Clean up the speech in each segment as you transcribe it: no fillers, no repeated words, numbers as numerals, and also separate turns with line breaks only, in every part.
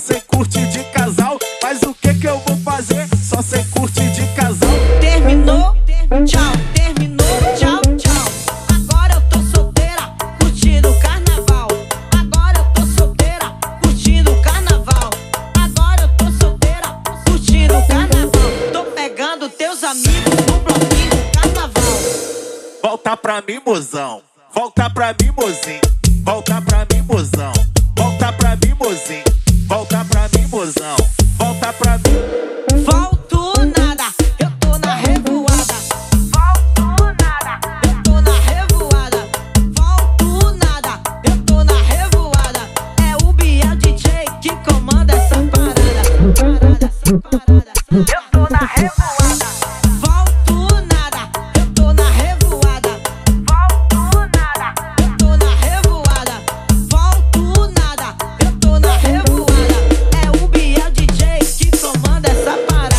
sei curte de casal. Mas o que que eu vou fazer? Só sei curte de casal.
Terminou, tchau, terminou, tchau, tchau. Agora eu tô solteira, curtindo o carnaval. Agora eu tô solteira, curtindo o carnaval. Agora eu tô solteira, curtindo o carnaval. Tô pegando teus amigos no bloquinho do carnaval.
Volta pra mim, mozão. Volta pra mim, mozinho. Volta pra mim, mozão. Volta pra mim, mozinho. Volta pra mim, mozão. Volta pra mim.
Volto nada, eu tô na revoada. Volto nada, eu tô na revoada. Volto nada, eu tô na revoada. É o Biel DJ que comanda essa parada. Eu tô na revoada. Volto nada, eu tô na revoada. Volto nada, eu tô na revoada. Volto nada, eu tô na revoada. É o Biel DJ que comanda essa parada.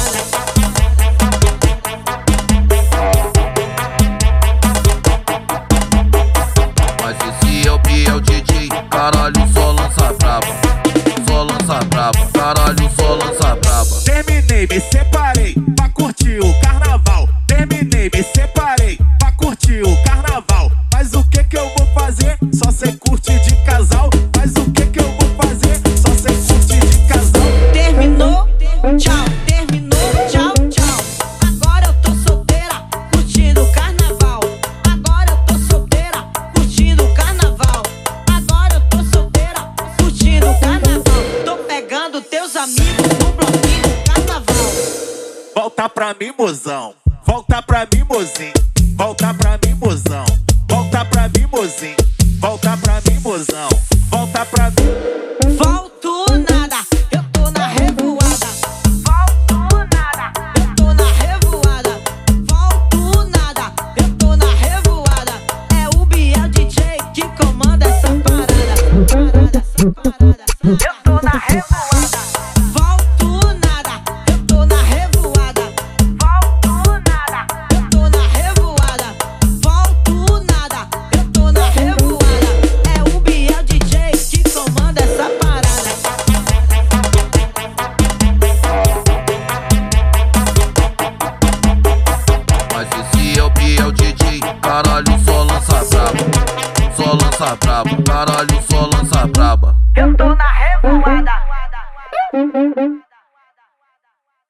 Mas esse é o Biel DJ, caralho, só lança braba. Só lança braba, caralho, só lança braba.
Terminei, me separei pra curtir o carnaval. Terminei, me separei pra curtir o carnaval. Mas o que que eu vou fazer? Só sei curte de casal. Mas o que que eu vou fazer? Só sei curte de casal.
Terminou, tchau, terminou, tchau, tchau. Agora eu tô solteira, curtindo o carnaval. Agora eu tô solteira, curtindo o carnaval. Agora eu tô solteira, curtindo o carnaval. Tô pegando teus amigos no bloquinho do carnaval.
Volta pra mim, mozão. Volta pra mim, mozinho. Volta pra mim, mozão. Volta pra mim, mozinho. Volta pra mim, mozão. Volta pra mim.
Volto nada, eu tô na revoada. Volto nada, eu tô na revoada. Volto nada, eu tô na revoada. É o Biel DJ que comanda essa parada. Eu tô na revoada. Volto nada, eu tô na revoada. Volto nada, eu tô na revoada. Volto nada, eu tô na revoada. É o Biel DJ que comanda essa parada.
Mas esse é o Biel DJ, caralho, só lança braba. Só lança braba, caralho, só lança braba.
Eu tô na revoada.